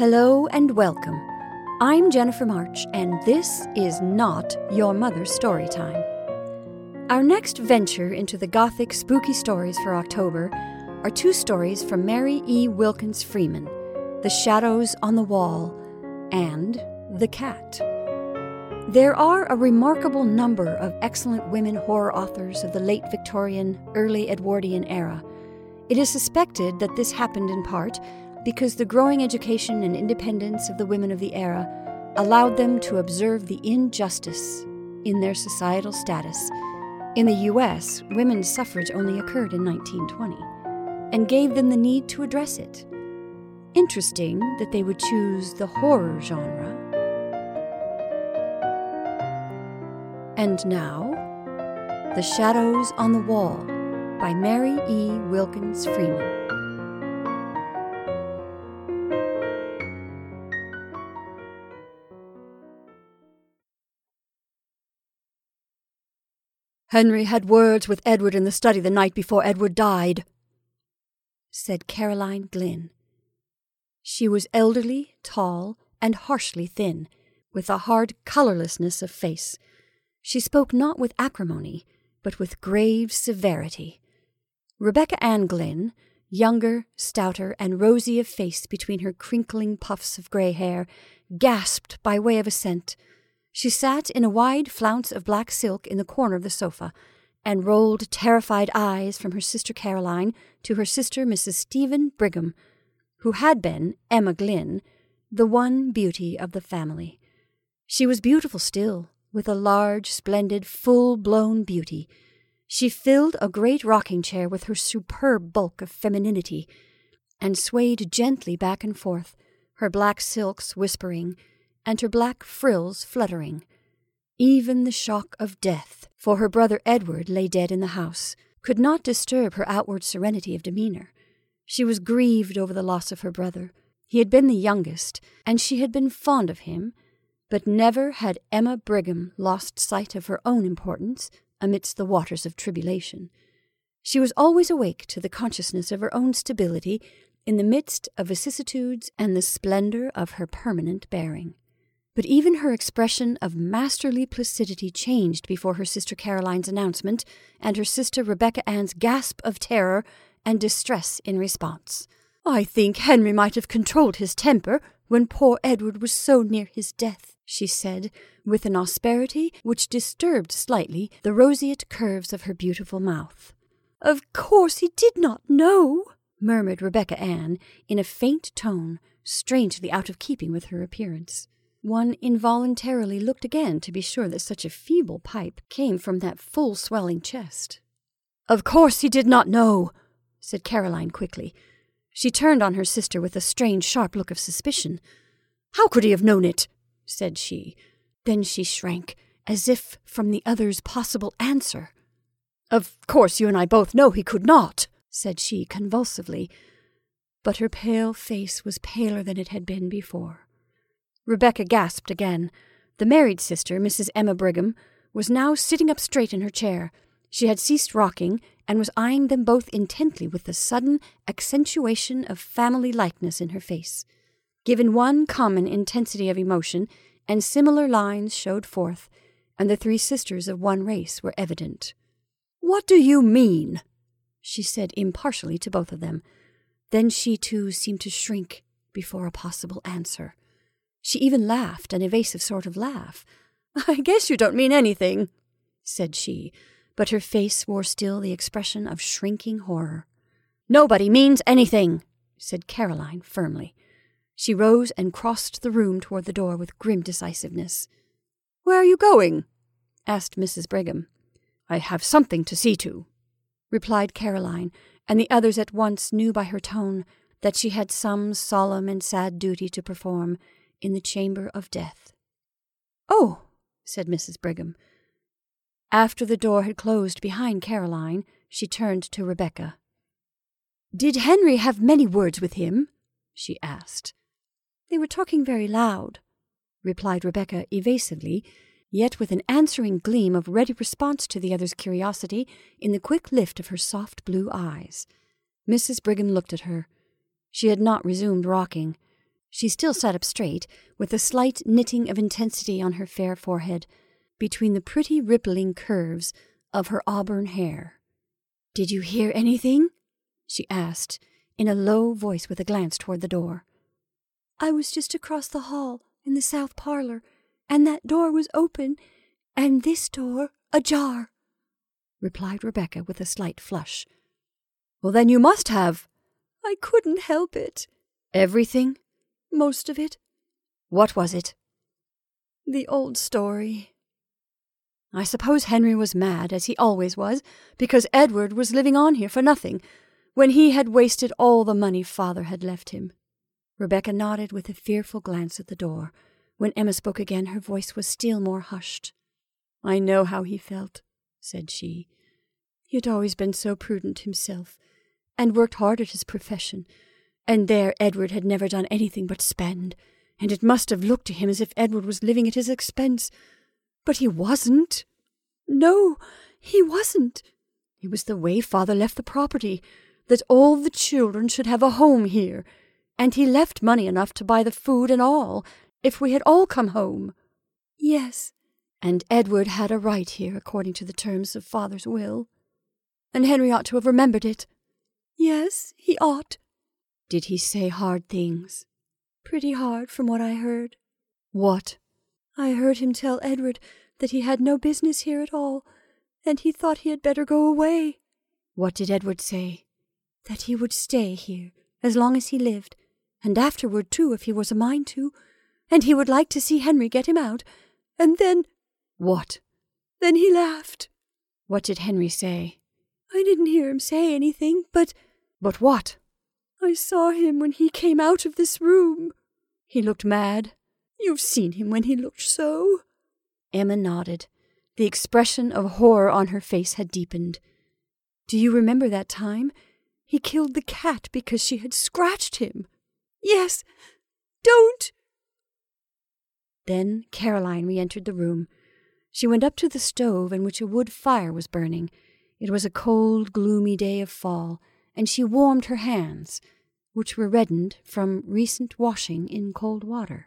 Hello and welcome. I'm Jennifer March, and this is not Your Mother's Storytime. Our next venture into the Gothic spooky stories for October are two stories from Mary E. Wilkins Freeman, The Shadows on the Wall and The Cat. There are a remarkable number of excellent women horror authors of the late Victorian, early Edwardian era. It is suspected that this happened in part because the growing education and independence of the women of the era allowed them to observe the injustice in their societal status. In the U.S., women's suffrage only occurred in 1920 and gave them the need to address it. Interesting that they would choose the horror genre. And now, The Shadows on the Wall by Mary E. Wilkins Freeman. Henry had words with Edward in the study the night before Edward died, said Caroline Glynn. She was elderly, tall, and harshly thin, with a hard colourlessness of face. She spoke not with acrimony, but with grave severity. Rebecca Ann Glynn, younger, stouter, and rosy of face between her crinkling puffs of grey hair, gasped by way of assent. She sat in a wide flounce of black silk in the corner of the sofa, and rolled terrified eyes from her sister Caroline to her sister Mrs. Stephen Brigham, who had been, Emma Glynn, the one beauty of the family. She was beautiful still, with a large, splendid, full-blown beauty. She filled a great rocking-chair with her superb bulk of femininity, and swayed gently back and forth, her black silks whispering, and her black frills fluttering. Even the shock of death, for her brother Edward lay dead in the house, could not disturb her outward serenity of demeanour. She was grieved over the loss of her brother. He had been the youngest, and she had been fond of him, but never had Emma Brigham lost sight of her own importance amidst the waters of tribulation. She was always awake to the consciousness of her own stability in the midst of vicissitudes and the splendour of her permanent bearing. But even her expression of masterly placidity changed before her sister Caroline's announcement and her sister Rebecca Ann's gasp of terror and distress in response. "I think Henry might have controlled his temper when poor Edward was so near his death," she said, with an asperity which disturbed slightly the roseate curves of her beautiful mouth. "Of course he did not know," murmured Rebecca Ann in a faint tone, strangely out of keeping with her appearance. One involuntarily looked again to be sure that such a feeble pipe came from that full swelling chest. "Of course he did not know," said Caroline quickly. She turned on her sister with a strange, sharp look of suspicion. "How could he have known it?" said she. Then she shrank, as if from the other's possible answer. "Of course you and I both know he could not," said she convulsively. But her pale face was paler than it had been before. Rebecca gasped again. The married sister, Mrs. Emma Brigham, was now sitting up straight in her chair. She had ceased rocking, and was eyeing them both intently with the sudden accentuation of family likeness in her face. Given one common intensity of emotion, and similar lines showed forth, and the three sisters of one race were evident. "What do you mean?" she said impartially to both of them. Then she too seemed to shrink before a possible answer. She even laughed, an evasive sort of laugh. "I guess you don't mean anything," said she, but her face wore still the expression of shrinking horror. "Nobody means anything," said Caroline firmly. She rose and crossed the room toward the door with grim decisiveness. "Where are you going?" asked Mrs. Brigham. "I have something to see to," replied Caroline, and the others at once knew by her tone that she had some solemn and sad duty to perform in the chamber of death. "Oh," said Mrs. Brigham. After the door had closed behind Caroline, she turned to Rebecca. "Did Henry have many words with him?" she asked. "They were talking very loud," replied Rebecca evasively, yet with an answering gleam of ready response to the other's curiosity in the quick lift of her soft blue eyes. Mrs. Brigham looked at her. She had not resumed rocking. She still sat up straight, with a slight knitting of intensity on her fair forehead, between the pretty rippling curves of her auburn hair. "Did you hear anything?" she asked, in a low voice with a glance toward the door. "I was just across the hall, in the south parlor, and that door was open, and this door ajar," replied Rebecca with a slight flush. "Well, then you must have—" "I couldn't help it." "Everything?" "Most of it." "What was it?" "The old story." "I suppose Henry was mad, as he always was, because Edward was living on here for nothing, when he had wasted all the money father had left him." Rebecca nodded with a fearful glance at the door. When Emma spoke again, her voice was still more hushed. "I know how he felt," said she. "He had always been so prudent himself, and worked hard at his profession, and there Edward had never done anything but spend, and it must have looked to him as if Edward was living at his expense. But he wasn't. No, he wasn't. It was the way father left the property, that all the children should have a home here, and he left money enough to buy the food and all, if we had all come home." "Yes, and Edward had a right here according to the terms of father's will, and Henry ought to have remembered it." "Yes, he ought." "Did he say hard things?" "Pretty hard, from what I heard." "What?" "I heard him tell Edward that he had no business here at all, and he thought he had better go away." "What did Edward say?" "That he would stay here as long as he lived, and afterward too if he was a mind to, and he would like to see Henry get him out, and then—" "What?" "Then he laughed." "What did Henry say?" "I didn't hear him say anything, but—" "But what?" "I saw him when he came out of this room." "He looked mad?" "You've seen him when he looked so." Emma nodded. The expression of horror on her face had deepened. "Do you remember that time? He killed the cat because she had scratched him." "Yes. Don't!" Then Caroline re-entered the room. She went up to the stove in which a wood fire was burning. It was a cold, gloomy day of fall, and she warmed her hands, which were reddened from recent washing in cold water.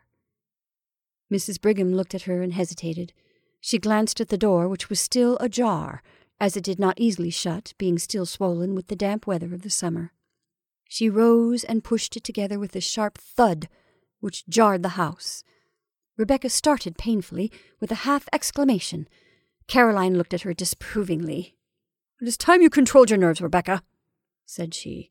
Mrs. Brigham looked at her and hesitated. She glanced at the door, which was still ajar, as it did not easily shut, being still swollen with the damp weather of the summer. She rose and pushed it together with a sharp thud, which jarred the house. Rebecca started painfully, with a half-exclamation. Caroline looked at her disapprovingly. "It is time you controlled your nerves, Rebecca," said she.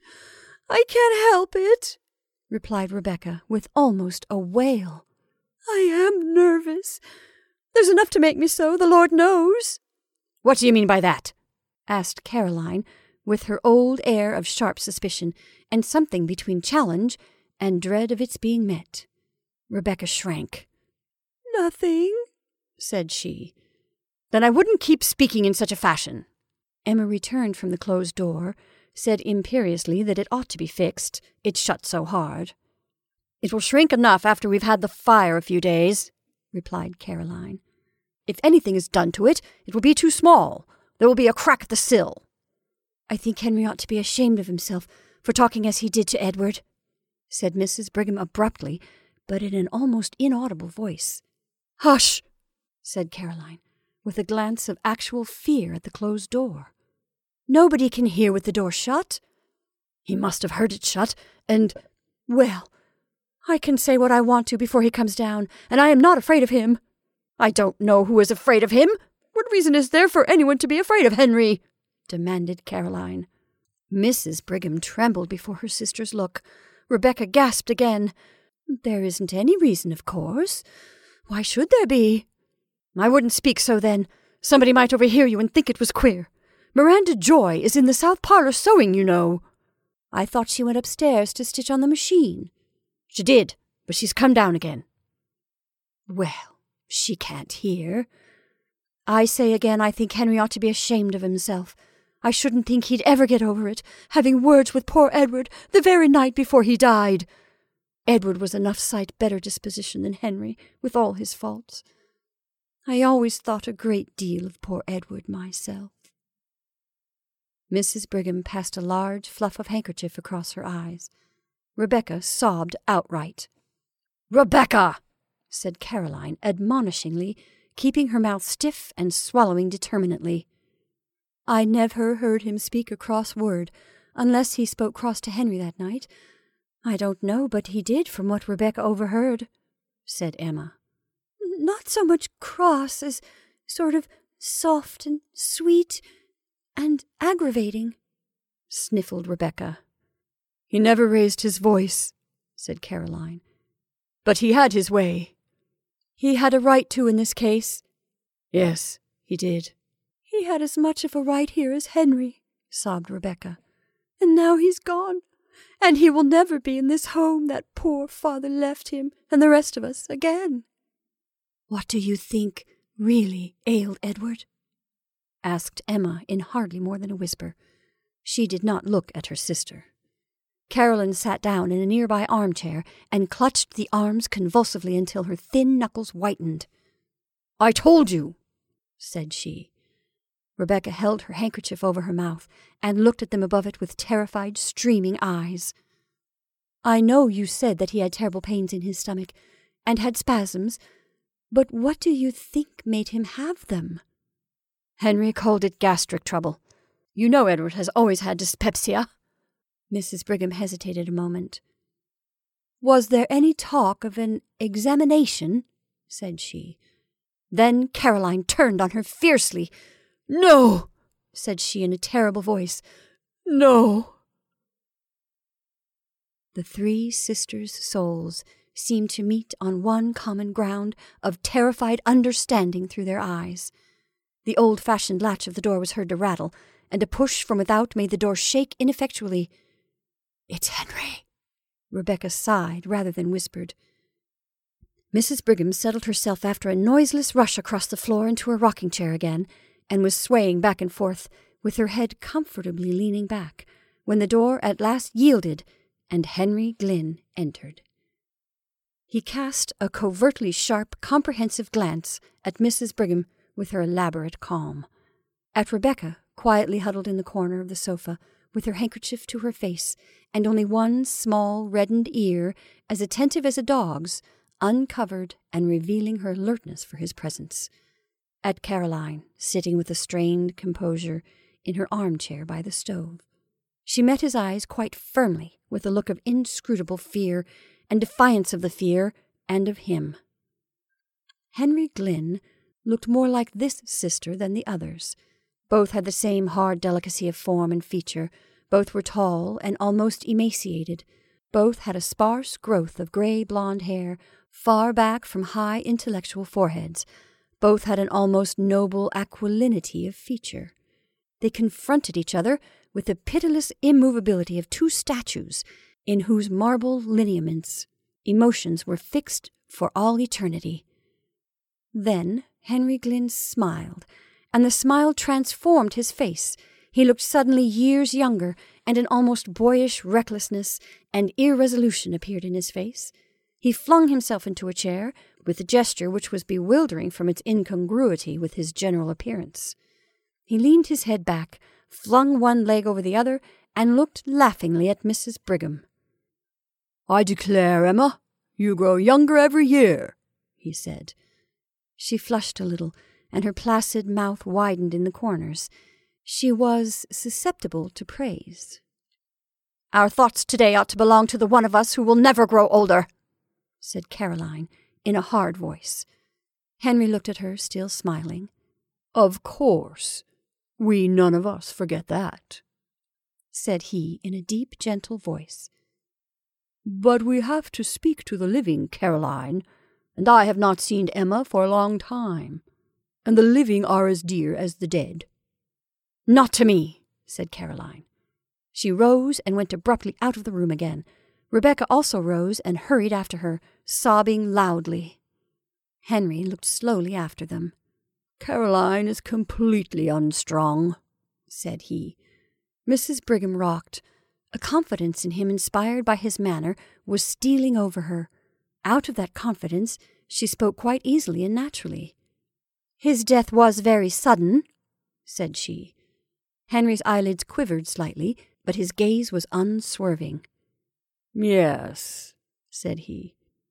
"I can't help it," replied Rebecca, with almost a wail. "I am nervous. There's enough to make me so, the Lord knows." "What do you mean by that?" asked Caroline, with her old air of sharp suspicion, and something between challenge and dread of its being met. Rebecca shrank. "Nothing," said she. "Then I wouldn't keep speaking in such a fashion." Emma returned from the closed door, said imperiously that it ought to be fixed, it shut so hard. "It will shrink enough after we've had the fire a few days," replied Caroline. "If anything is done to it, it will be too small. There will be a crack at the sill." "I think Henry ought to be ashamed of himself for talking as he did to Edward," said Mrs. Brigham abruptly, but in an almost inaudible voice. "Hush!" said Caroline, with a glance of actual fear at the closed door. "Nobody can hear with the door shut." "He must have heard it shut, and—" "Well, I can say what I want to before he comes down, and I am not afraid of him." "I don't know who is afraid of him. What reason is there for anyone to be afraid of Henry?" demanded Caroline. Mrs. Brigham trembled before her sister's look. Rebecca gasped again. "There isn't any reason, of course. Why should there be?" "I wouldn't speak so then. Somebody might overhear you and think it was queer. Miranda Joy is in the south parlor sewing, you know." "I thought she went upstairs to stitch on the machine." "She did, but she's come down again." "Well, she can't hear. I say again, I think Henry ought to be ashamed of himself. I shouldn't think he'd ever get over it, having words with poor Edward the very night before he died. Edward was enough sight better disposition than Henry, with all his faults. I always thought a great deal of poor Edward myself." Mrs. Brigham passed a large fluff of handkerchief across her eyes. Rebecca sobbed outright. "Rebecca!" said Caroline admonishingly, keeping her mouth stiff and swallowing determinately. I never heard him speak a cross word, unless he spoke cross to Henry that night. I don't know, but he did from what Rebecca overheard, said Emma. Not so much cross as sort of soft and sweet and aggravating, sniffled Rebecca. He never raised his voice, said Caroline. But he had his way. He had a right to in this case. Yes, he did. He had as much of a right here as Henry, sobbed Rebecca. And now he's gone, and he will never be in this home that poor father left him and the rest of us again. What do you think really ailed Edward? Asked Emma in hardly more than a whisper. She did not look at her sister. Caroline sat down in a nearby armchair and clutched the arms convulsively until her thin knuckles whitened. I told you, said she. Rebecca held her handkerchief over her mouth and looked at them above it with terrified, streaming eyes. I know you said that he had terrible pains in his stomach and had spasms, but what do you think made him have them? Henry called it gastric trouble. You know Edward has always had dyspepsia. Mrs. Brigham hesitated a moment. Was there any talk of an examination? Said she. Then Caroline turned on her fiercely. No, said she in a terrible voice. No. The three sisters' souls seemed to meet on one common ground of terrified understanding through their eyes. The old-fashioned latch of the door was heard to rattle, and a push from without made the door shake ineffectually. It's Henry, Rebecca sighed rather than whispered. Mrs. Brigham settled herself after a noiseless rush across the floor into her rocking-chair again, and was swaying back and forth, with her head comfortably leaning back, when the door at last yielded, and Henry Glynn entered. He cast a covertly sharp, comprehensive glance at Mrs. Brigham with her elaborate calm, at Rebecca, quietly huddled in the corner of the sofa, with her handkerchief to her face, and only one small reddened ear, as attentive as a dog's, uncovered and revealing her alertness for his presence. At Caroline, sitting with a strained composure in her armchair by the stove. She met his eyes quite firmly with a look of inscrutable fear and defiance of the fear and of him. Henry Glynn looked more like this sister than the others. Both had the same hard delicacy of form and feature. Both were tall and almost emaciated. Both had a sparse growth of gray-blonde hair far back from high intellectual foreheads. Both had an almost noble aquilinity of feature. They confronted each other with the pitiless immovability of two statues in whose marble lineaments emotions were fixed for all eternity. Then Henry Glynn smiled, and the smile transformed his face. He looked suddenly years younger, and an almost boyish recklessness and irresolution appeared in his face. He flung himself into a chair, with a gesture which was bewildering from its incongruity with his general appearance. He leaned his head back, flung one leg over the other, and looked laughingly at Mrs. Brigham. I declare, Emma, you grow younger every year, he said. She flushed a little, and her placid mouth widened in the corners. She was susceptible to praise. Our thoughts today ought to belong to the one of us who will never grow older, said Caroline in a hard voice. Henry looked at her, still smiling. Of course, we none of us forget that, said he in a deep, gentle voice. But we have to speak to the living, Caroline, and I have not seen Emma for a long time, and the living are as dear as the dead. Not to me, said Caroline. She rose and went abruptly out of the room again. Rebecca also rose and hurried after her, sobbing loudly. Henry looked slowly after them. Caroline is completely unstrung, said he. Mrs. Brigham rocked. A confidence in him inspired by his manner was stealing over her. Out of that confidence she spoke quite easily and naturally. His death was very sudden, said she. Henry's eyelids quivered slightly, but his gaze was unswerving. Yes, said he.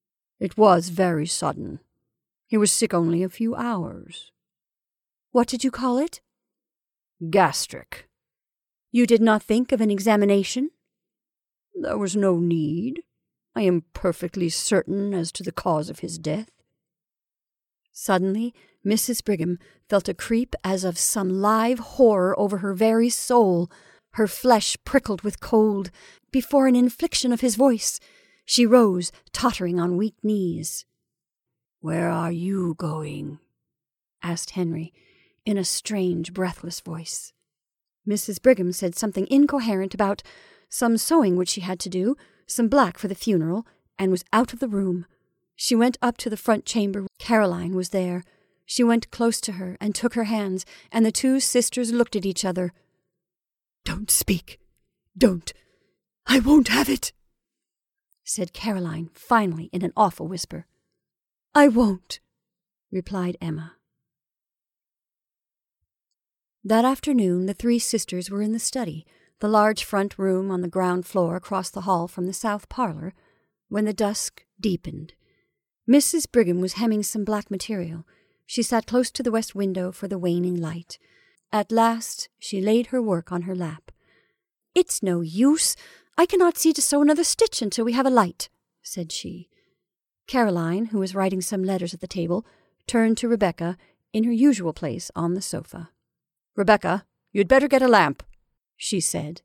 It was very sudden. He was sick only a few hours. What did you call it? Gastric. You did not think of an examination? There was no need. I am perfectly certain as to the cause of his death. Suddenly, Mrs. Brigham felt a creep as of some live horror over her very soul. Her flesh prickled with cold before an infliction of his voice. She rose, tottering on weak knees. "Where are you going?" asked Henry, in a strange, breathless voice. Mrs. Brigham said something incoherent about some sewing which she had to do, some black for the funeral, and was out of the room. She went up to the front chamber. Caroline was there. She went close to her and took her hands, and the two sisters looked at each other. "Don't speak. Don't. I won't have it," said Caroline finally in an awful whisper. "I won't," replied Emma. That afternoon the three sisters were in the study, the large front room on the ground floor across the hall from the south parlor, when the dusk deepened. Mrs. Brigham was hemming some black material. She sat close to the west window for the waning light. At last she laid her work on her lap. "It's no use. I cannot see to sew another stitch until we have a light," said she. Caroline, who was writing some letters at the table, turned to Rebecca in her usual place on the sofa. "Rebecca, you'd better get a lamp," she said.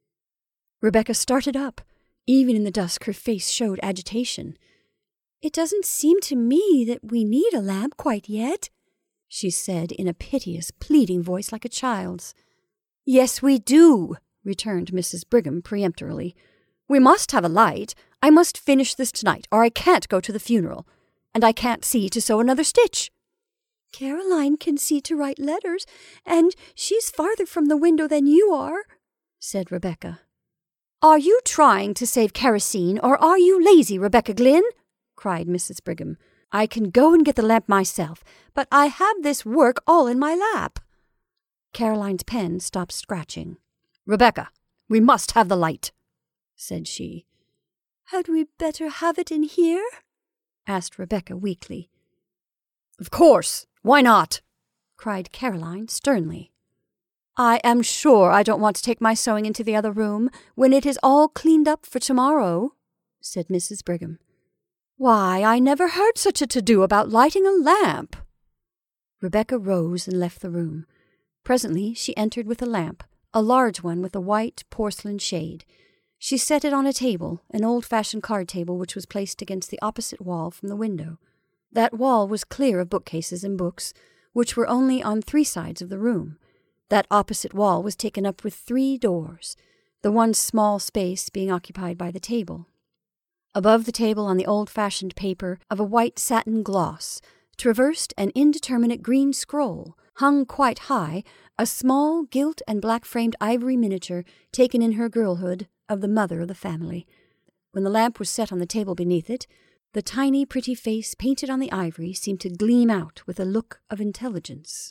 Rebecca started up. Even in the dusk her face showed agitation. "It doesn't seem to me that we need a lamp quite yet," she said in a piteous, pleading voice like a child's. "Yes, we do," returned Mrs. Brigham peremptorily. "We must have a light. I must finish this tonight, or I can't go to the funeral. And I can't see to sew another stitch." "Caroline can see to write letters, and she's farther from the window than you are," said Rebecca. "Are you trying to save kerosene, or are you lazy, Rebecca Glynn?" cried Mrs. Brigham. "I can go and get the lamp myself, but I have this work all in my lap." Caroline's pen stopped scratching. "Rebecca, we must have the light," said she. "Had we better have it in here?" asked Rebecca weakly. "Of course. Why not?" cried Caroline sternly. "I am sure I don't want to take my sewing into the other room when it is all cleaned up for tomorrow," said Mrs. Brigham. "Why, I never heard such a to-do about lighting a lamp." Rebecca rose and left the room. Presently she entered with a lamp, a large one with a white porcelain shade. She set it on a table, an old-fashioned card table which was placed against the opposite wall from the window. That wall was clear of bookcases and books, which were only on 3 sides of the room. That opposite wall was taken up with 3 doors, the one small space being occupied by the table. Above the table on the old-fashioned paper of a white satin gloss, traversed an indeterminate green scroll, hung quite high, a small gilt and black-framed ivory miniature taken in her girlhood of the mother of the family. When the lamp was set on the table beneath it, the tiny, pretty face painted on the ivory seemed to gleam out with a look of intelligence.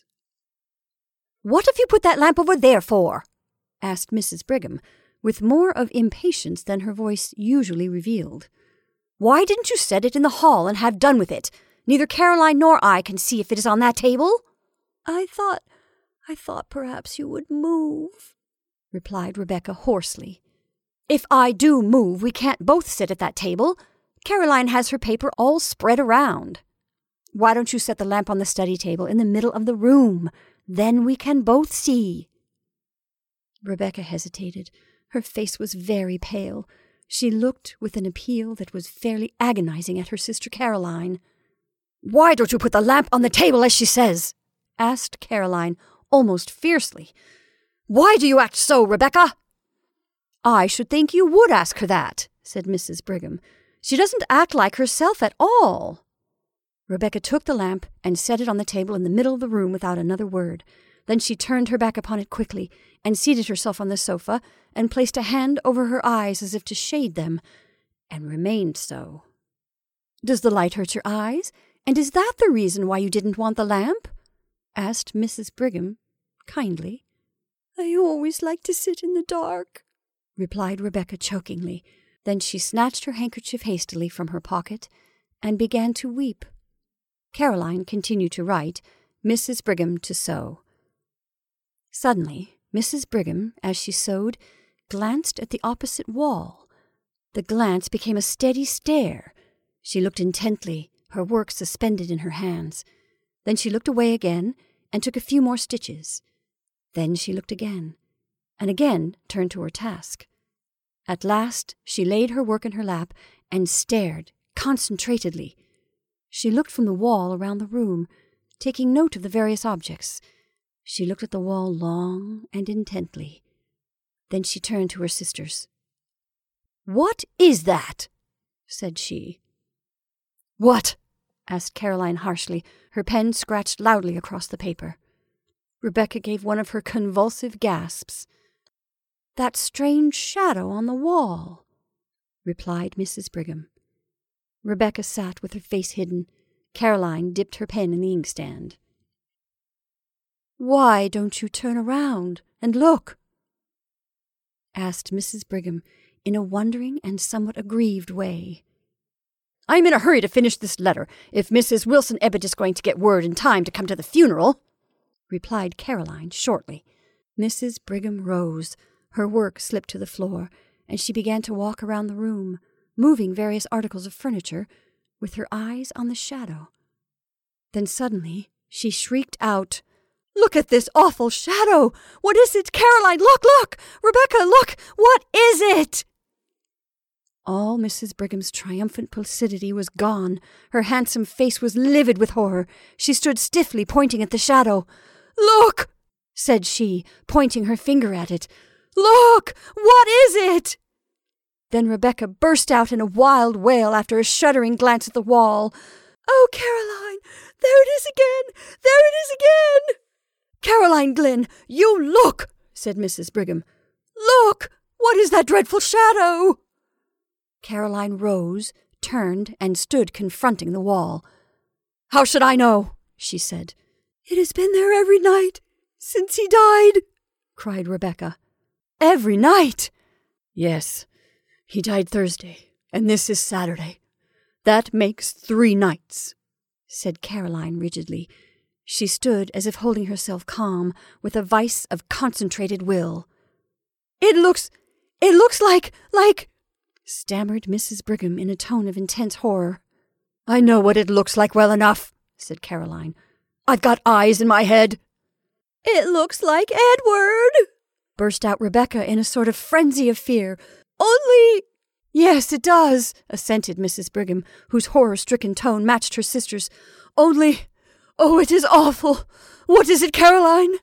"What have you put that lamp over there for?" asked Mrs. Brigham, with more of impatience than her voice usually revealed. "Why didn't you set it in the hall and have done with it? Neither Caroline nor I can see if it is on that table." I thought perhaps you would move," replied Rebecca hoarsely. "If I do move, we can't both sit at that table. Caroline has her paper all spread around. Why don't you set the lamp on the study table in the middle of the room? Then we can both see." Rebecca hesitated. Her face was very pale. She looked with an appeal that was fairly agonizing at her sister Caroline. "Why don't you put the lamp on the table as she says?" asked Caroline almost fiercely. "Why do you act so, Rebecca?" "I should think you would ask her that," said Mrs. Brigham. "She doesn't act like herself at all." Rebecca took the lamp and set it on the table in the middle of the room without another word. Then she turned her back upon it quickly and seated herself on the sofa and placed a hand over her eyes as if to shade them, and remained so. "Does the light hurt your eyes? And is that the reason why you didn't want the lamp?" asked Mrs. Brigham kindly. "I always like to sit in the dark," replied Rebecca chokingly. Then she snatched her handkerchief hastily from her pocket and began to weep. Caroline continued to write, Mrs. Brigham to sew. Suddenly, Mrs. Brigham, as she sewed, glanced at the opposite wall. The glance became a steady stare. She looked intently, her work suspended in her hands. Then she looked away again and took a few more stitches. Then she looked again, and again turned to her task. At last she laid her work in her lap and stared concentratedly. She looked from the wall around the room, taking note of the various objects. She looked at the wall long and intently. Then she turned to her sisters. "What is that?" said she. "What?" asked Caroline harshly, her pen scratched loudly across the paper. Rebecca gave one of her convulsive gasps. "That strange shadow on the wall," replied Mrs. Brigham. Rebecca sat with her face hidden. Caroline dipped her pen in the inkstand. "Why don't you turn around and look?" asked Mrs. Brigham in a wondering and somewhat aggrieved way. "I'm in a hurry to finish this letter, if Mrs. Wilson Ebbett is going to get word in time to come to the funeral," replied Caroline shortly. Mrs. Brigham rose. Her work slipped to the floor, and she began to walk around the room, moving various articles of furniture, with her eyes on the shadow. Then suddenly she shrieked out, "Look at this awful shadow! What is it? Caroline, look, look! Rebecca, look! What is it?" All Mrs. Brigham's triumphant placidity was gone. Her handsome face was livid with horror. She stood stiffly pointing at the shadow. "Look!" said she, pointing her finger at it. "Look! What is it?" Then Rebecca burst out in a wild wail after a shuddering glance at the wall. "Oh, Caroline! There it is again! There it is again!" "Caroline Glynn, you look!" said Mrs. Brigham. "Look! What is that dreadful shadow?" Caroline rose, turned, and stood confronting the wall. "How should I know?" she said. "It has been there every night since he died," cried Rebecca. "Every night?" "Yes. He died Thursday, and this is Saturday. That makes 3 nights," said Caroline rigidly. She stood as if holding herself calm, with a vice of concentrated will. It looks like," stammered Mrs. Brigham in a tone of intense horror. "I know what it looks like well enough," said Caroline. "I've got eyes in my head." "It looks like Edward," burst out Rebecca in a sort of frenzy of fear. "Only—" "Yes, it does," assented Mrs. Brigham, whose horror-stricken tone matched her sister's. "Only, oh, it is awful. What is it, Caroline?"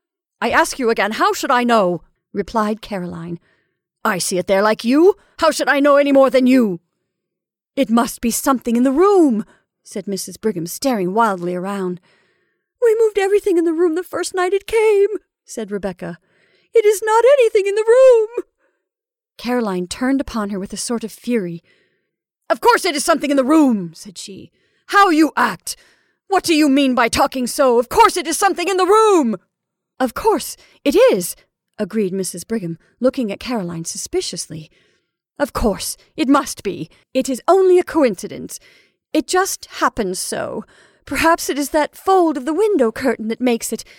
"I ask you again, how should I know?" replied Caroline. "I see it there like you. How should I know any more than you?" "It must be something in the room," said Mrs. Brigham, staring wildly around. "We moved everything in the room the first night it came," said Rebecca. "It is not anything in the room." Caroline turned upon her with a sort of fury. "Of course it is something in the room," said she. "How you act! What do you mean by talking so? Of course it is something in the room!" "Of course it is," agreed Mrs. Brigham, looking at Caroline suspiciously. "Of course it must be. It is only a coincidence. It just happens so. Perhaps it is that fold of the window curtain that makes it.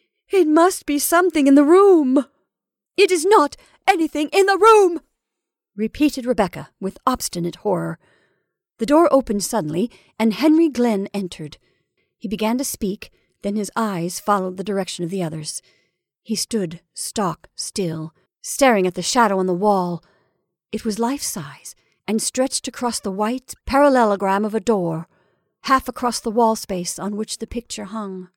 It must be something in the room." "It is not anything in the room," repeated Rebecca with obstinate horror. The door opened suddenly, and Henry Glynn entered. He began to speak, then his eyes followed the direction of the others. He stood stock still, staring at the shadow on the wall. It was life-size, and stretched across the white parallelogram of a door, half across the wall space on which the picture hung.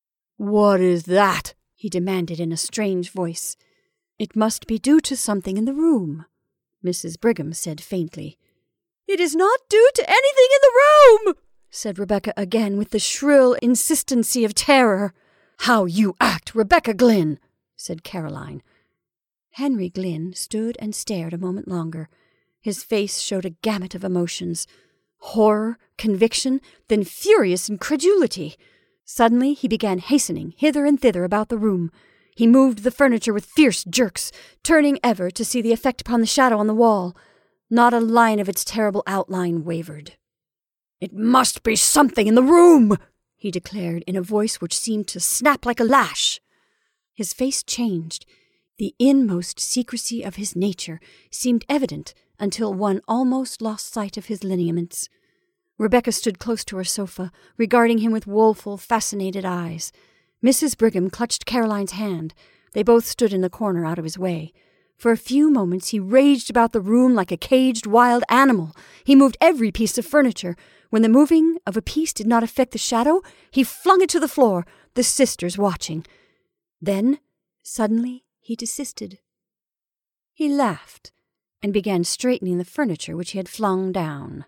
"What is that?" he demanded in a strange voice. "It must be due to something in the room," Mrs. Brigham said faintly. "It is not due to anything in the room," said Rebecca again with the shrill insistency of terror. "How you act, Rebecca Glynn," said Caroline. Henry Glynn stood and stared a moment longer. His face showed a gamut of emotions. Horror, conviction, then furious incredulity. Suddenly he began hastening hither and thither about the room. He moved the furniture with fierce jerks, turning ever to see the effect upon the shadow on the wall. Not a line of its terrible outline wavered. "It must be something in the room," he declared in a voice which seemed to snap like a lash. His face changed. The inmost secrecy of his nature seemed evident until one almost lost sight of his lineaments. Rebecca stood close to her sofa, regarding him with woeful, fascinated eyes. Mrs. Brigham clutched Caroline's hand. They both stood in the corner out of his way. For a few moments he raged about the room like a caged wild animal. He moved every piece of furniture. When the moving of a piece did not affect the shadow, he flung it to the floor, the sisters watching. Then, suddenly, he desisted. He laughed and began straightening the furniture which he had flung down.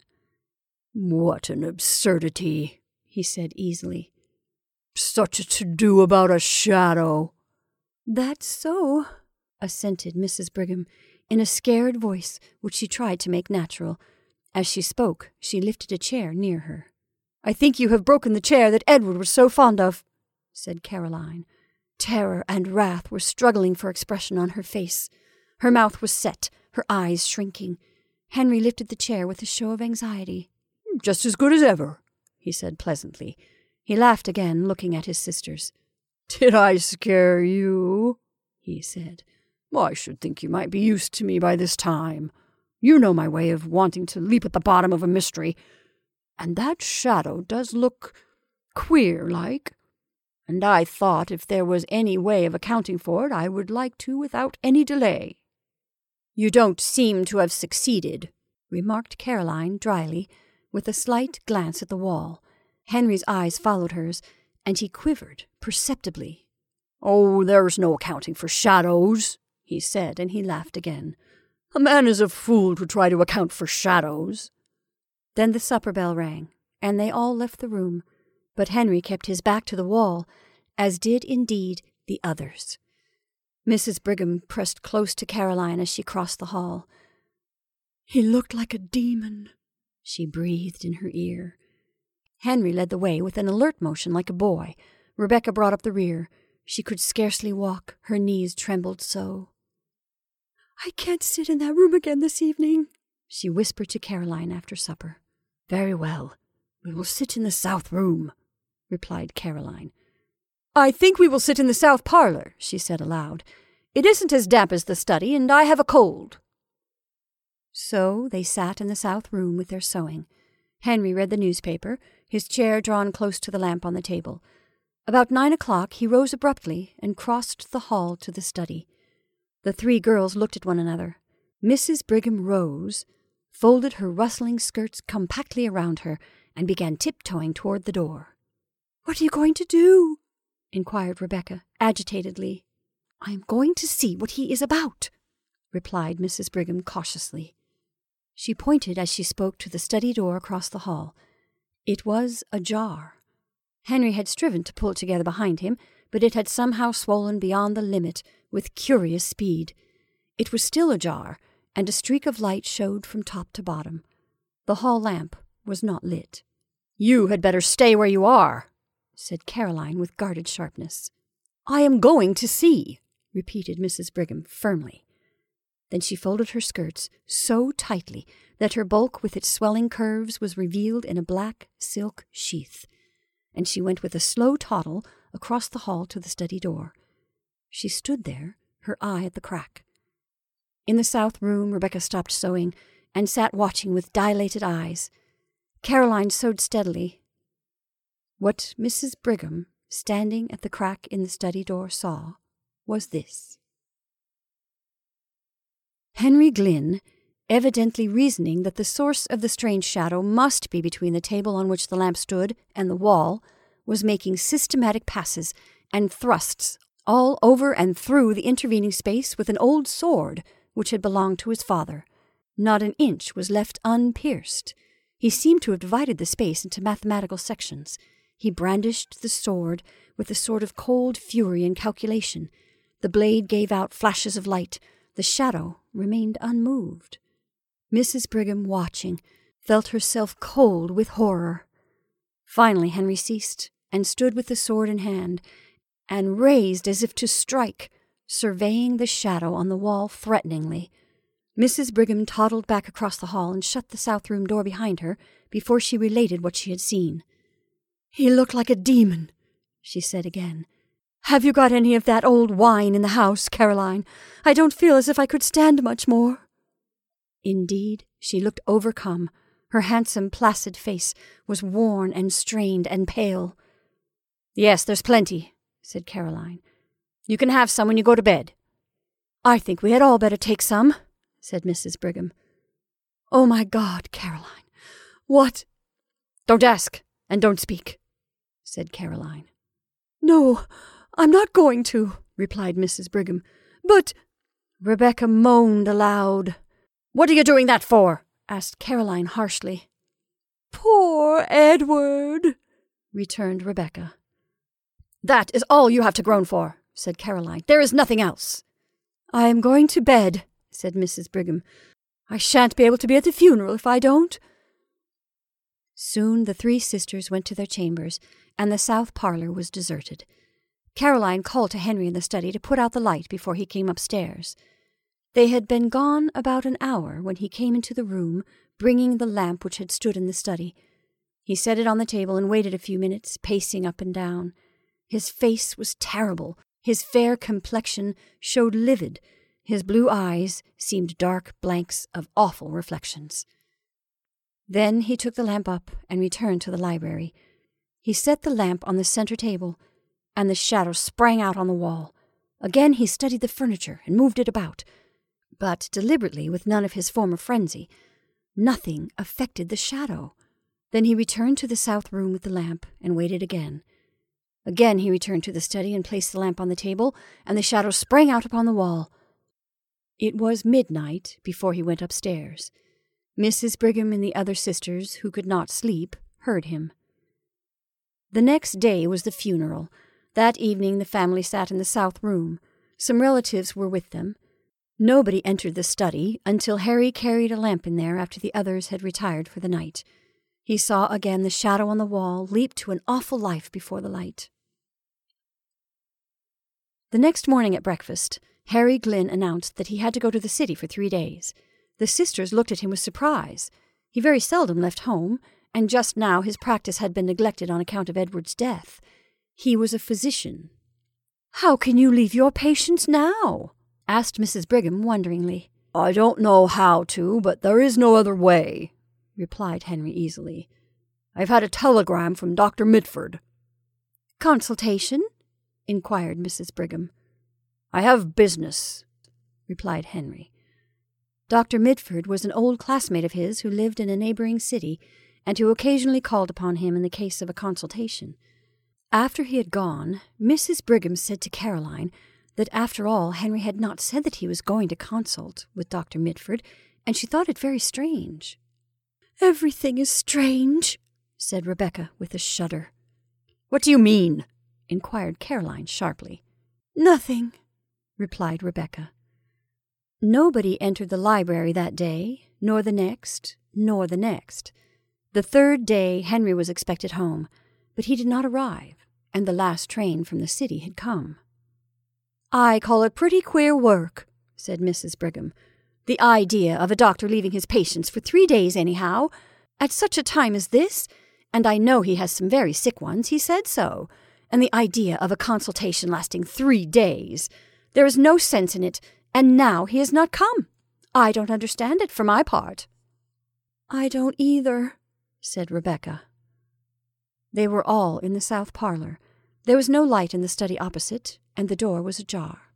"What an absurdity," he said easily. "Such a to-do about a shadow." "That's so," assented Mrs. Brigham, in a scared voice which she tried to make natural. As she spoke, she lifted a chair near her. "I think you have broken the chair that Edward was so fond of," said Caroline. Terror and wrath were struggling for expression on her face. Her mouth was set, her eyes shrinking. Henry lifted the chair with a show of anxiety. "Just as good as ever," he said pleasantly. He laughed again, looking at his sisters. "Did I scare you?" he said. "I should think you might be used to me by this time. You know my way of wanting to leap at the bottom of a mystery. And that shadow does look queer-like. And I thought if there was any way of accounting for it, I would like to without any delay." "You don't seem to have succeeded," remarked Caroline dryly, with a slight glance at the wall. Henry's eyes followed hers, and he quivered perceptibly. "Oh, there's no accounting for shadows," he said, and he laughed again. "A man is a fool to try to account for shadows." Then the supper bell rang, and they all left the room, but Henry kept his back to the wall, as did indeed the others. Mrs. Brigham pressed close to Caroline as she crossed the hall. "He looked like a demon," she breathed in her ear. Henry led the way with an alert motion like a boy. Rebecca brought up the rear. She could scarcely walk, her knees trembled so. "I can't sit in that room again this evening," she whispered to Caroline after supper. "Very well, we will sit in the south room," replied Caroline. "I think we will sit in the south parlor," she said aloud. "It isn't as damp as the study, and I have a cold." So they sat in the south room with their sewing. Henry read the newspaper, his chair drawn close to the lamp on the table. About 9 o'clock he rose abruptly and crossed the hall to the study. The three girls looked at one another. Mrs. Brigham rose, folded her rustling skirts compactly around her, and began tiptoeing toward the door. "What are you going to do?" inquired Rebecca, agitatedly. "I am going to see what he is about," replied Mrs. Brigham cautiously. She pointed as she spoke to the study door across the hall. It was ajar. Henry had striven to pull it together behind him, but it had somehow swollen beyond the limit with curious speed. It was still ajar, and a streak of light showed from top to bottom. The hall lamp was not lit. "You had better stay where you are," said Caroline with guarded sharpness. "I am going to see," repeated Mrs. Brigham firmly. Then she folded her skirts so tightly that her bulk with its swelling curves was revealed in a black silk sheath, and she went with a slow toddle across the hall to the study door. She stood there, her eye at the crack. In the south room, Rebecca stopped sewing and sat watching with dilated eyes. Caroline sewed steadily. What Mrs. Brigham, standing at the crack in the study door, saw was this. Henry Glynn, evidently reasoning that the source of the strange shadow must be between the table on which the lamp stood and the wall, was making systematic passes and thrusts all over and through the intervening space with an old sword which had belonged to his father. Not an inch was left unpierced. He seemed to have divided the space into mathematical sections. He brandished the sword with a sort of cold fury and calculation. The blade gave out flashes of light. The shadow remained unmoved. Mrs. Brigham, watching, felt herself cold with horror. Finally Henry ceased, and stood with the sword in hand, and raised as if to strike, surveying the shadow on the wall threateningly. Mrs. Brigham toddled back across the hall and shut the south room door behind her before she related what she had seen. "He looked like a demon," she said again. "Have you got any of that old wine in the house, Caroline? I don't feel as if I could stand much more." Indeed, she looked overcome. Her handsome, placid face was worn and strained and pale. "Yes, there's plenty," said Caroline. "You can have some when you go to bed." "I think we had all better take some," said Mrs. Brigham. "Oh, my God, Caroline, what—" "Don't ask, and don't speak," said Caroline. "No, I'm not going to," replied Mrs. Brigham. "But—" Rebecca moaned aloud. "What are you doing that for?" asked Caroline harshly. "Poor Edward," returned Rebecca. "That is all you have to groan for," said Caroline. "There is nothing else." "I am going to bed," said Mrs. Brigham. "I shan't be able to be at the funeral if I don't." Soon the three sisters went to their chambers, and the south parlour was deserted. Caroline called to Henry in the study to put out the light before he came upstairs. They had been gone about an hour when he came into the room, bringing the lamp which had stood in the study. He set it on the table and waited a few minutes, pacing up and down. His face was terrible. His fair complexion showed livid. His blue eyes seemed dark blanks of awful reflections. Then he took the lamp up and returned to the library. He set the lamp on the center table, and the shadow sprang out on the wall. Again he studied the furniture and moved it about, but deliberately, with none of his former frenzy. Nothing affected the shadow. Then he returned to the south room with the lamp and waited again. Again he returned to the study and placed the lamp on the table, and the shadow sprang out upon the wall. It was midnight before he went upstairs. Mrs. Brigham and the other sisters, who could not sleep, heard him. The next day was the funeral. That evening the family sat in the south room. Some relatives were with them. Nobody entered the study until Harry carried a lamp in there after the others had retired for the night. He saw again the shadow on the wall leap to an awful life before the light. The next morning at breakfast, Harry Glynn announced that he had to go to the city for 3 days. The sisters looked at him with surprise. He very seldom left home, and just now his practice had been neglected on account of Edward's death. He was a physician. "How can you leave your patients now?" asked Mrs. Brigham wonderingly. "I don't know how to, but there is no other way," replied Henry easily. "I've had a telegram from Dr. Mitford." "Consultation?" inquired Mrs. Brigham. "I have business," replied Henry. Dr. Mitford was an old classmate of his who lived in a neighboring city and who occasionally called upon him in the case of a consultation. After he had gone, Mrs. Brigham said to Caroline that after all Henry had not said that he was going to consult with Dr. Mitford, and she thought it very strange. "Everything is strange," said Rebecca with a shudder. "What do you mean?" inquired Caroline sharply. "Nothing," replied Rebecca. Nobody entered the library that day, nor the next, nor the next. The third day Henry was expected home, but he did not arrive, and the last train from the city had come. "I call it pretty queer work," said Mrs. Brigham. "The idea of a doctor leaving his patients for 3 days anyhow, at such a time as this, and I know he has some very sick ones, he said so, and the idea of a consultation lasting 3 days. There is no sense in it, and now he has not come. I don't understand it, for my part." "I don't either," said Rebecca. They were all in the south parlour. There was no light in the study opposite, and the door was ajar.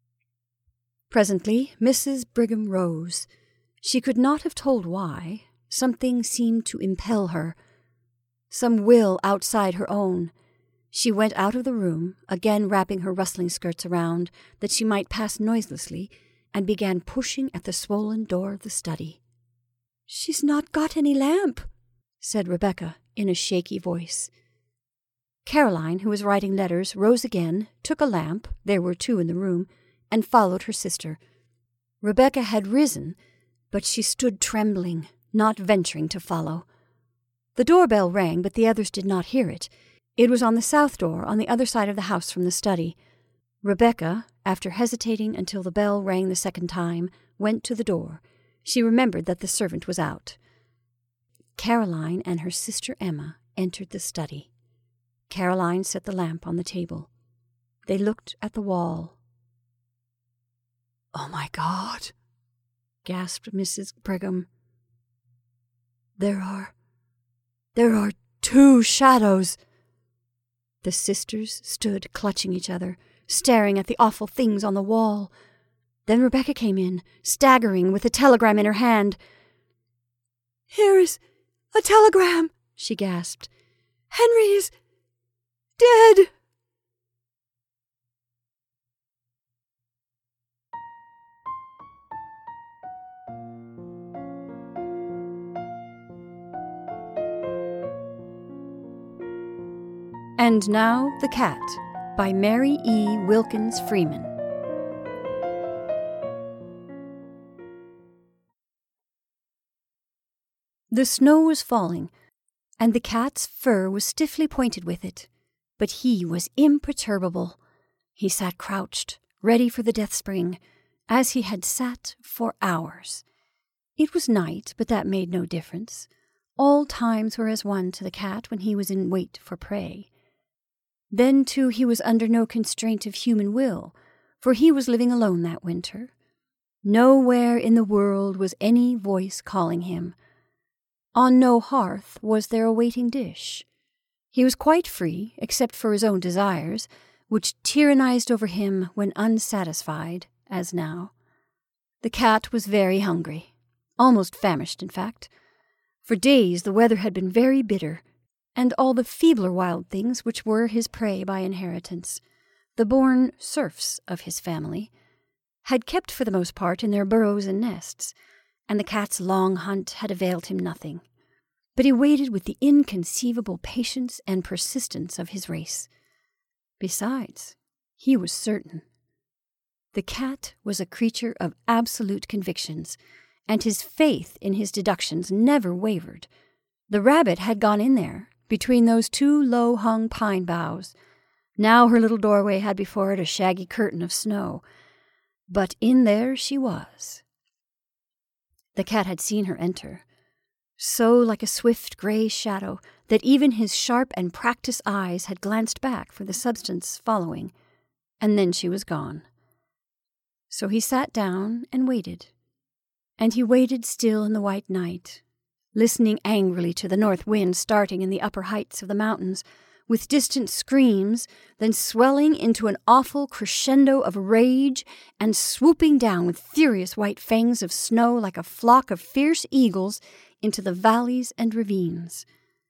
Presently Mrs. Brigham rose. She could not have told why. Something seemed to impel her, some will outside her own. She went out of the room, again wrapping her rustling skirts around, that she might pass noiselessly, and began pushing at the swollen door of the study. "She's not got any lamp," said Rebecca in a shaky voice. Caroline, who was writing letters, rose again, took a lamp, there were 2 in the room, and followed her sister. Rebecca had risen, but she stood trembling, not venturing to follow. The doorbell rang, but the others did not hear it. It was on the south door, on the other side of the house from the study. Rebecca, after hesitating until the bell rang the second time, went to the door. she remembered that the servant was out. Caroline and her sister Emma entered the study. Caroline set the lamp on the table. They looked at the wall. "Oh, my God," gasped Mrs. Brigham. There are 2 shadows." The sisters stood clutching each other, staring at the awful things on the wall. Then Rebecca came in, staggering with a telegram in her hand. "Here is a telegram," she gasped. "Henry is dead." And Now the Cat by Mary E. Wilkins Freeman. The snow was falling, and the cat's fur was stiffly pointed with it, but he was imperturbable. He sat crouched, ready for the death spring, as he had sat for hours. It was night, but that made no difference. All times were as one to the cat when he was in wait for prey. Then, too, he was under no constraint of human will, for he was living alone that winter. Nowhere in the world was any voice calling him. On no hearth was there a waiting dish. He was quite free, except for his own desires, which tyrannized over him when unsatisfied, as now. The cat was very hungry, almost famished, in fact. For days the weather had been very bitter, and all the feebler wild things which were his prey by inheritance, the born serfs of his family, had kept for the most part in their burrows and nests, and the cat's long hunt had availed him nothing. But he waited with the inconceivable patience and persistence of his race. Besides, he was certain. The cat was a creature of absolute convictions, and his faith in his deductions never wavered. The rabbit had gone in there, between those 2 low-hung pine boughs. Now her little doorway had before it a shaggy curtain of snow. But in there she was. The cat had seen her enter, so like a swift gray shadow that even his sharp and practiced eyes had glanced back for the substance following, and then she was gone. So he sat down and waited. And he waited still in the white night, listening angrily to the north wind starting in the upper heights of the mountains, with distant screams, then swelling into an awful crescendo of rage and swooping down with furious white fangs of snow like a flock of fierce eagles into the valleys and ravines.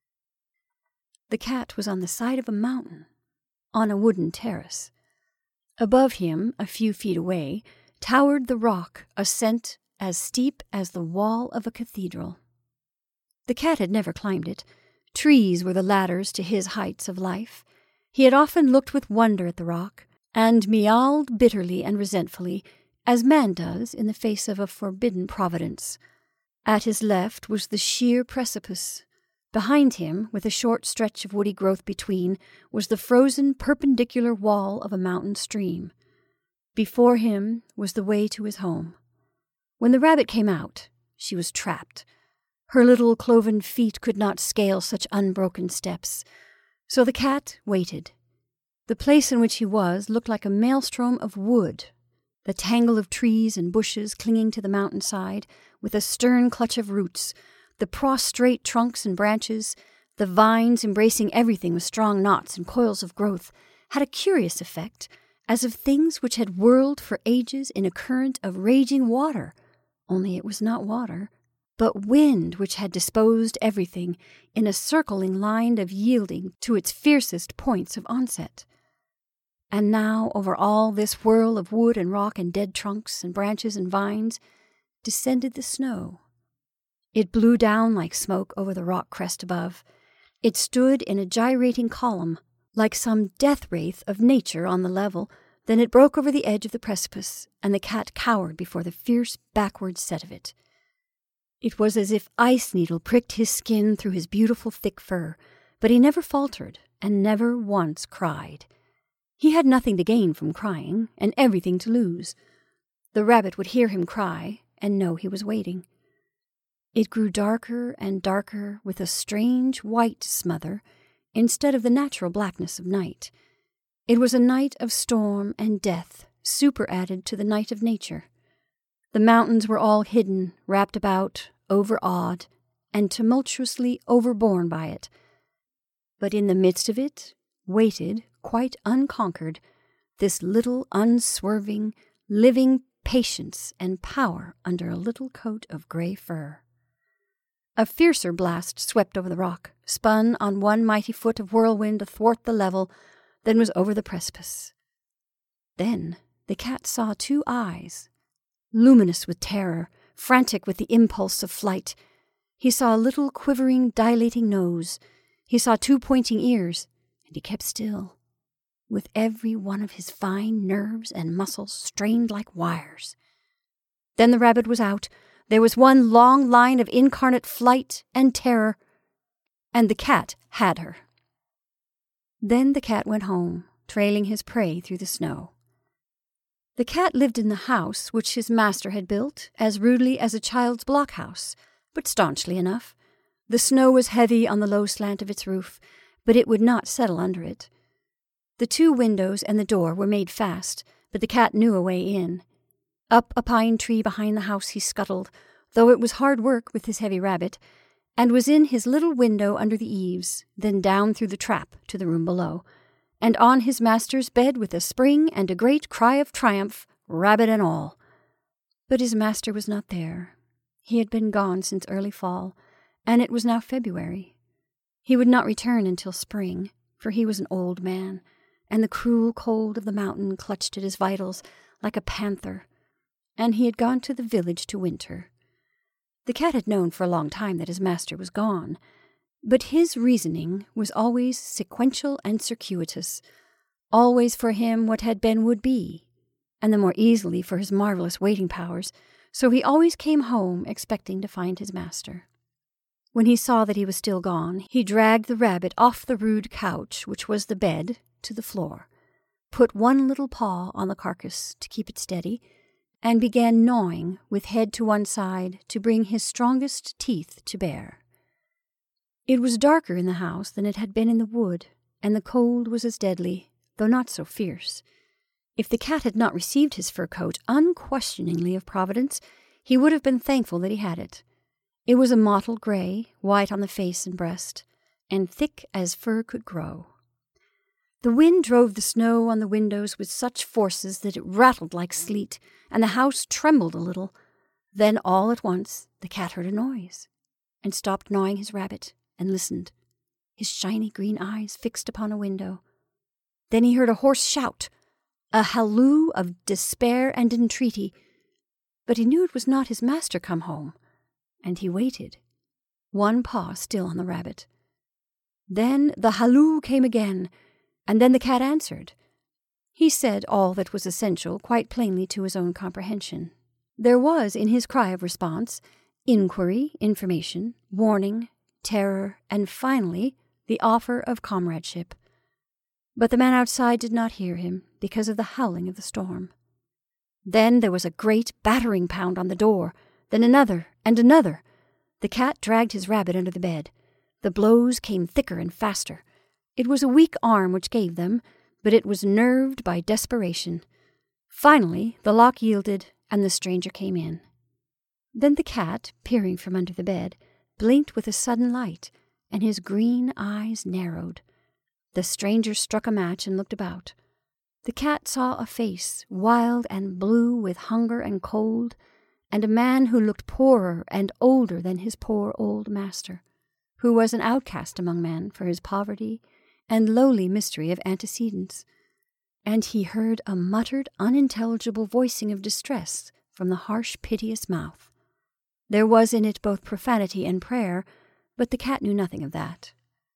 The cat was on the side of a mountain, on a wooden terrace. Above him, a few feet away, towered the rock, ascent as steep as the wall of a cathedral. The cat had never climbed it. Trees were the ladders to his heights of life. He had often looked with wonder at the rock, and meowed bitterly and resentfully, as man does in the face of a forbidden providence. At his left was the sheer precipice. Behind him, with a short stretch of woody growth between, was the frozen perpendicular wall of a mountain stream. Before him was the way to his home. When the rabbit came out, she was trapped. Her little cloven feet could not scale such unbroken steps, so the cat waited. The place in which he was looked like a maelstrom of wood, the tangle of trees and bushes clinging to the mountainside with a stern clutch of roots, the prostrate trunks and branches, the vines embracing everything with strong knots and coils of growth, had a curious effect, as of things which had whirled for ages in a current of raging water, only it was not water, but wind which had disposed everything in a circling line of yielding to its fiercest points of onset. And now, over all this whirl of wood and rock and dead trunks and branches and vines, descended the snow. It blew down like smoke over the rock crest above. It stood in a gyrating column, like some death wraith of nature on the level. Then it broke over the edge of the precipice, and the cat cowered before the fierce backward set of it. It was as if ice needle pricked his skin through his beautiful thick fur, but he never faltered and never once cried. He had nothing to gain from crying, and everything to lose. The rabbit would hear him cry, and know he was waiting. It grew darker and darker with a strange white smother instead of the natural blackness of night. It was a night of storm and death superadded to the night of nature. The mountains were all hidden, wrapped about, overawed, and tumultuously overborne by it. But in the midst of it waited, quite unconquered, this little unswerving, living patience and power under a little coat of gray fur. A fiercer blast swept over the rock, spun on one mighty foot of whirlwind athwart the level, then was over the precipice. Then the cat saw two eyes, luminous with terror, frantic with the impulse of flight. He saw a little quivering, dilating nose. He saw two pointing ears, and he kept still, with every one of his fine nerves and muscles strained like wires. Then the rabbit was out. There was one long line of incarnate flight and terror, and the cat had her. Then the cat went home, trailing his prey through the snow. The cat lived in the house which his master had built, as rudely as a child's blockhouse, but staunchly enough. The snow was heavy on the low slant of its roof, but it would not settle under it. The two windows and the door were made fast, but the cat knew a way in. Up a pine tree behind the house he scuttled, though it was hard work with his heavy rabbit, and was in his little window under the eaves, then down through the trap to the room below, and on his master's bed with a spring and a great cry of triumph, rabbit and all. But his master was not there. He had been gone since early fall, and it was now February. He would not return until spring, for he was an old man, and the cruel cold of the mountain clutched at his vitals like a panther, and he had gone to the village to winter. The cat had known for a long time that his master was gone, but his reasoning was always sequential and circuitous, always for him what had been would be, and the more easily for his marvelous waiting powers, so he always came home expecting to find his master. When he saw that he was still gone, he dragged the rabbit off the rude couch, which was the bed, to the floor, put one little paw on the carcass to keep it steady, and began gnawing with head to one side to bring his strongest teeth to bear. It was darker in the house than it had been in the wood, and the cold was as deadly, though not so fierce. If the cat had not received his fur coat unquestioningly of Providence, he would have been thankful that he had it. It was a mottled gray, white on the face and breast, and thick as fur could grow. The wind drove the snow on the windows with such forces that it rattled like sleet, and the house trembled a little. Then all at once the cat heard a noise, and stopped gnawing his rabbit, and listened, his shiny green eyes fixed upon a window. Then he heard a hoarse shout, a halloo of despair and entreaty, but he knew it was not his master come home, and he waited, one paw still on the rabbit. Then the halloo came again, and then the cat answered. He said all that was essential quite plainly to his own comprehension. There was in his cry of response inquiry, information, warning, terror, and finally the offer of comradeship. But the man outside did not hear him because of the howling of the storm. Then there was a great battering pound on the door, then another and another. The cat dragged his rabbit under the bed. The blows came thicker and faster. It was a weak arm which gave them, but it was nerved by desperation. Finally, the lock yielded, and the stranger came in. Then the cat, peering from under the bed, blinked with a sudden light, and his green eyes narrowed. The stranger struck a match and looked about. The cat saw a face, wild and blue with hunger and cold, and a man who looked poorer and older than his poor old master, who was an outcast among men for his poverty and lowly mystery of antecedents. And he heard a muttered, unintelligible voicing of distress from the harsh, piteous mouth. There was in it both profanity and prayer, but the cat knew nothing of that.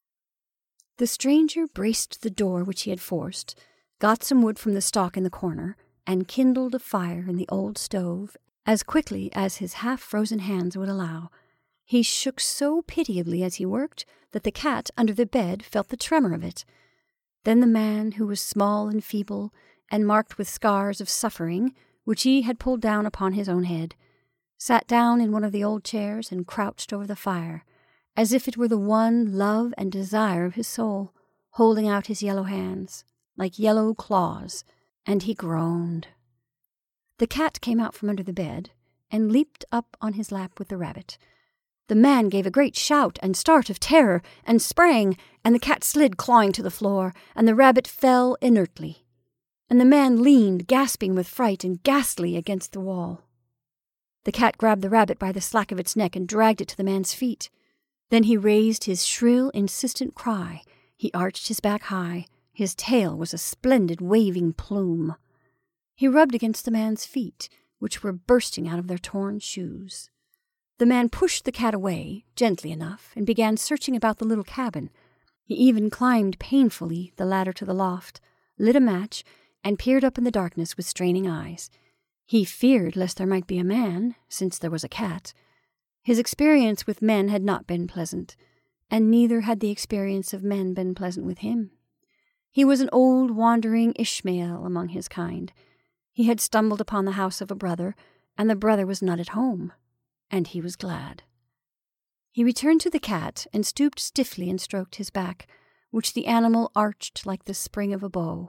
The stranger braced the door which he had forced, got some wood from the stalk in the corner, and kindled a fire in the old stove as quickly as his half-frozen hands would allow. He shook so pitiably as he worked that the cat under the bed felt the tremor of it. Then the man, who was small and feeble, and marked with scars of suffering, which he had pulled down upon his own head, sat down in one of the old chairs and crouched over the fire, as if it were the one love and desire of his soul, holding out his yellow hands, like yellow claws, and he groaned. The cat came out from under the bed and leaped up on his lap with the rabbit. The man gave a great shout and start of terror and sprang, and the cat slid clawing to the floor, and the rabbit fell inertly, and the man leaned, gasping with fright and ghastly, against the wall. The cat grabbed the rabbit by the slack of its neck and dragged it to the man's feet. Then he raised his shrill, insistent cry. He arched his back high. His tail was a splendid waving plume. He rubbed against the man's feet, which were bursting out of their torn shoes. The man pushed the cat away, gently enough, and began searching about the little cabin. He even climbed painfully the ladder to the loft, lit a match, and peered up in the darkness with straining eyes. He feared lest there might be a man, since there was a cat. His experience with men had not been pleasant, and neither had the experience of men been pleasant with him. He was an old wandering Ishmael among his kind. He had stumbled upon the house of a brother, and the brother was not at home, and he was glad. He returned to the cat and stooped stiffly and stroked his back, which the animal arched like the spring of a bow.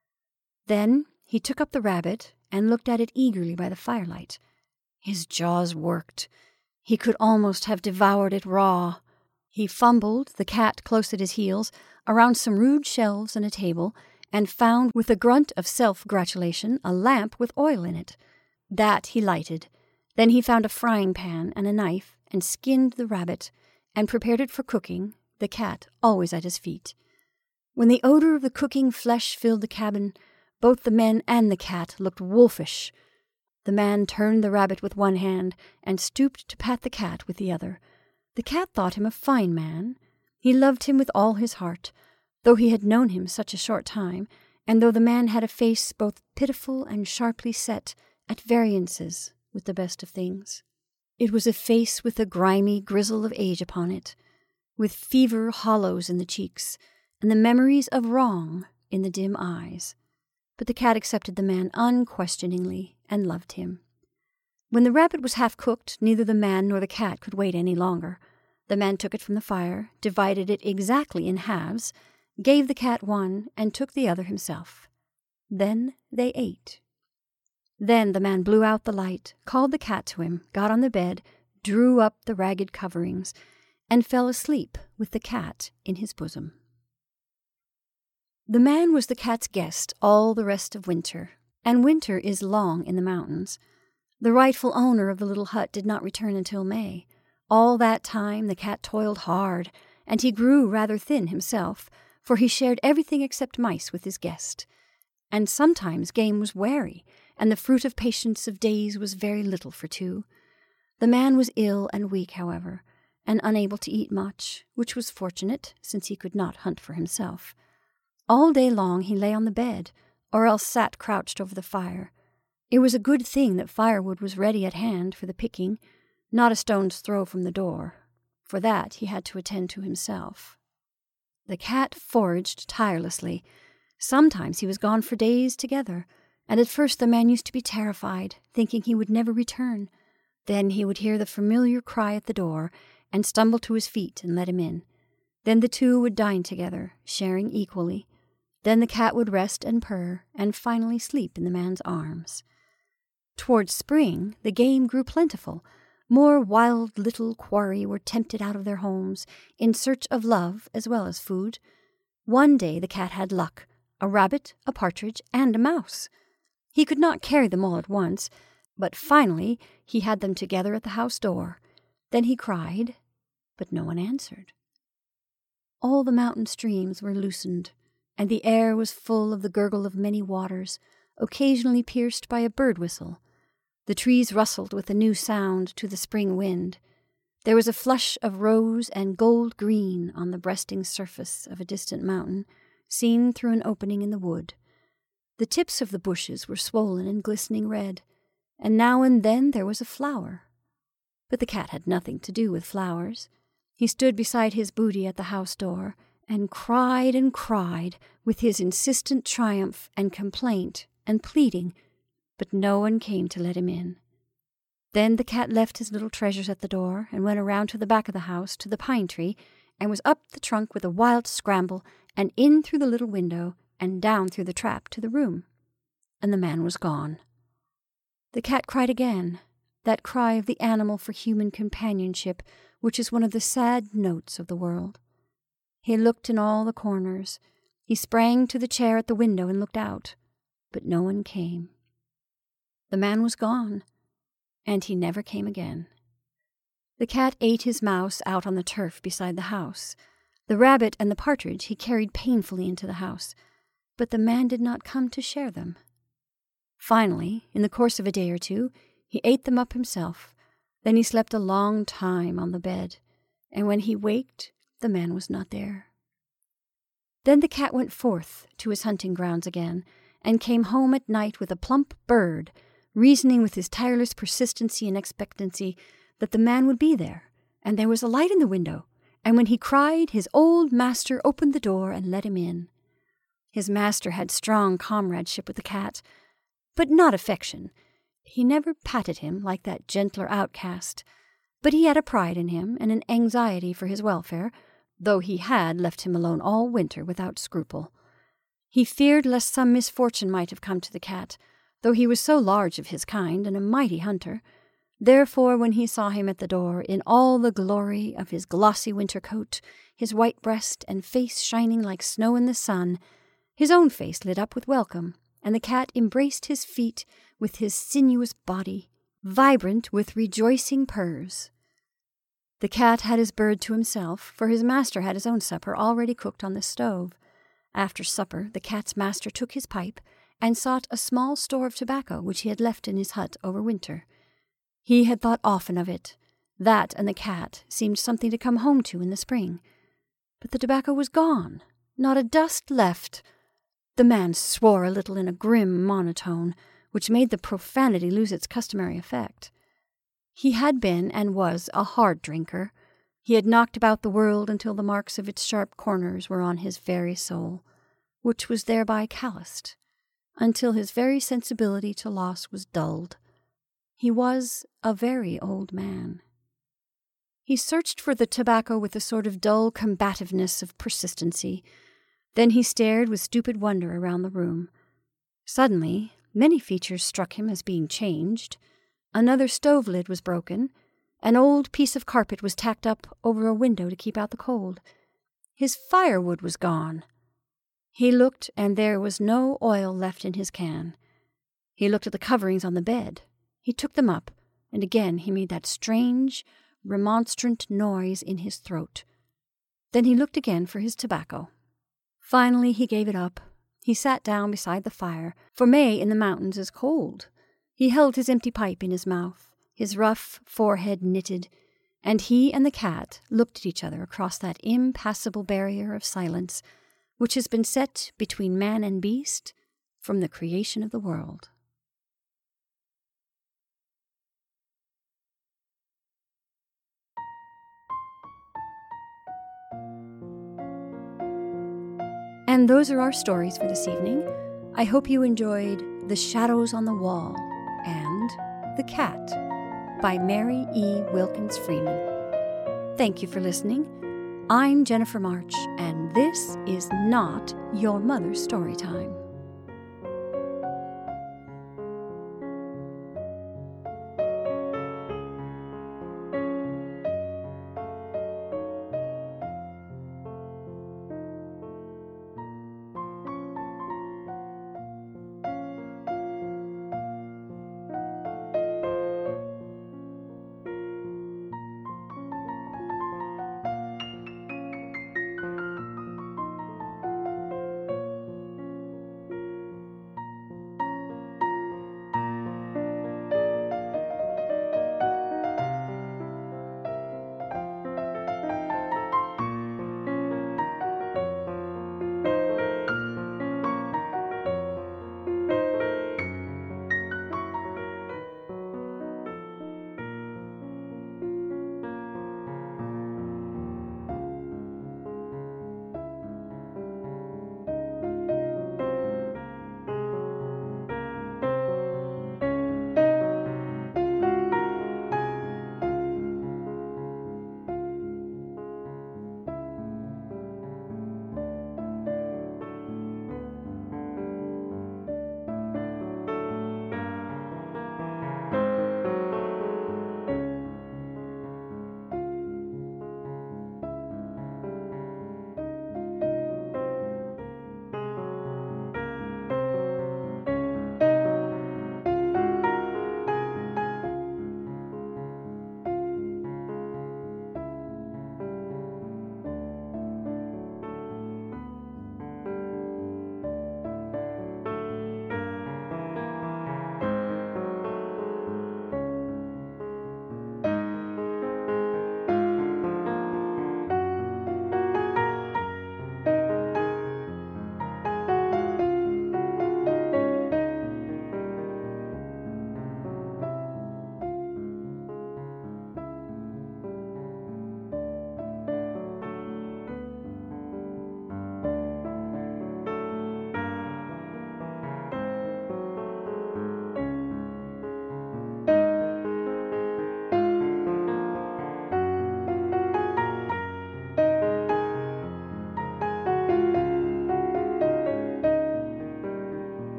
Then he took up the rabbit and looked at it eagerly by the firelight. His jaws worked. He could almost have devoured it raw. He fumbled, the cat close at his heels, around some rude shelves and a table, and found, with a grunt of self-gratulation, a lamp with oil in it. That he lighted. Then he found a frying pan and a knife, and skinned the rabbit, and prepared it for cooking, the cat always at his feet. When the odor of the cooking flesh filled the cabin, both the men and the cat looked wolfish. The man turned the rabbit with one hand, and stooped to pat the cat with the other. The cat thought him a fine man. He loved him with all his heart, though he had known him such a short time, and though the man had a face both pitiful and sharply set, at variances with the best of things. It was a face with a grimy grizzle of age upon it, with fever hollows in the cheeks, and the memories of wrong in the dim eyes. But the cat accepted the man unquestioningly and loved him. When the rabbit was half cooked, neither the man nor the cat could wait any longer. The man took it from the fire, divided it exactly in halves, gave the cat one, and took the other himself. Then they ate. Then the man blew out the light, called the cat to him, got on the bed, drew up the ragged coverings, and fell asleep with the cat in his bosom. The man was the cat's guest all the rest of winter, and winter is long in the mountains. The rightful owner of the little hut did not return until May. All that time the cat toiled hard, and he grew rather thin himself, for he shared everything except mice with his guest. And sometimes game was wary, and the fruit of patience of days was very little for two. The man was ill and weak, however, and unable to eat much, which was fortunate, since he could not hunt for himself. All day long he lay on the bed, or else sat crouched over the fire. It was a good thing that firewood was ready at hand for the picking, not a stone's throw from the door. For that he had to attend to himself. The cat foraged tirelessly. Sometimes he was gone for days together, and at first the man used to be terrified, thinking he would never return. Then he would hear the familiar cry at the door, and stumble to his feet and let him in. Then the two would dine together, sharing equally. Then the cat would rest and purr, and finally sleep in the man's arms. Towards spring, the game grew plentiful. More wild little quarry were tempted out of their homes, in search of love as well as food. One day the cat had luck, a rabbit, a partridge, and a mouse. He could not carry them all at once, but finally he had them together at the house door. Then he cried, but no one answered. All the mountain streams were loosened, and the air was full of the gurgle of many waters, occasionally pierced by a bird whistle. The trees rustled with a new sound to the spring wind. There was a flush of rose and gold green on the breasting surface of a distant mountain, seen through an opening in the wood. The tips of the bushes were swollen and glistening red, and now and then there was a flower. But the cat had nothing to do with flowers. He stood beside his booty at the house door, and cried with his insistent triumph and complaint and pleading, but no one came to let him in. Then the cat left his little treasures at the door and went around to the back of the house to the pine tree and was up the trunk with a wild scramble and in through the little window and down through the trap to the room. And the man was gone. The cat cried again, that cry of the animal for human companionship, which is one of the sad notes of the world. He looked in all the corners. He sprang to the chair at the window and looked out, but no one came. The man was gone, and he never came again. The cat ate his mouse out on the turf beside the house. The rabbit and the partridge he carried painfully into the house, but the man did not come to share them. Finally, in the course of a day or two, he ate them up himself. Then he slept a long time on the bed, and when he waked, the man was not there. Then the cat went forth to his hunting grounds again, and came home at night with a plump bird, reasoning with his tireless persistency and expectancy that the man would be there, and there was a light in the window, and when he cried, his old master opened the door and let him in. His master had strong comradeship with the cat, but not affection. He never patted him like that gentler outcast, but he had a pride in him and an anxiety for his welfare, though he had left him alone all winter without scruple. He feared lest some misfortune might have come to the cat, though he was so large of his kind and a mighty hunter. Therefore, when he saw him at the door, in all the glory of his glossy winter coat, his white breast and face shining like snow in the sun, his own face lit up with welcome, and the cat embraced his feet with his sinuous body, vibrant with rejoicing purrs. The cat had his bird to himself, for his master had his own supper already cooked on the stove. After supper, the cat's master took his pipe and sought a small store of tobacco which he had left in his hut over winter. He had thought often of it. That and the cat seemed something to come home to in the spring. But the tobacco was gone, not a dust left. The man swore a little in a grim monotone, which made the profanity lose its customary effect. He had been and was a hard drinker. He had knocked about the world until the marks of its sharp corners were on his very soul, which was thereby calloused, until his very sensibility to loss was dulled. He was a very old man. He searched for the tobacco with a sort of dull combativeness of persistency. Then he stared with stupid wonder around the room. Suddenly, many features struck him as being changed. Another stove lid was broken. An old piece of carpet was tacked up over a window to keep out the cold. His firewood was gone. He looked, and there was no oil left in his can. He looked at the coverings on the bed. He took them up, and again he made that strange, remonstrant noise in his throat. Then he looked again for his tobacco. Finally he gave it up. He sat down beside the fire, for May in the mountains is cold. He held his empty pipe in his mouth, his rough forehead knitted, and he and the cat looked at each other across that impassable barrier of silence which has been set between man and beast from the creation of the world. And those are our stories for this evening. I hope you enjoyed The Shadows on the Wall and The Cat by Mary E. Wilkins Freeman. Thank you for listening. I'm Jennifer March, and this is not Your Mother's Storytime.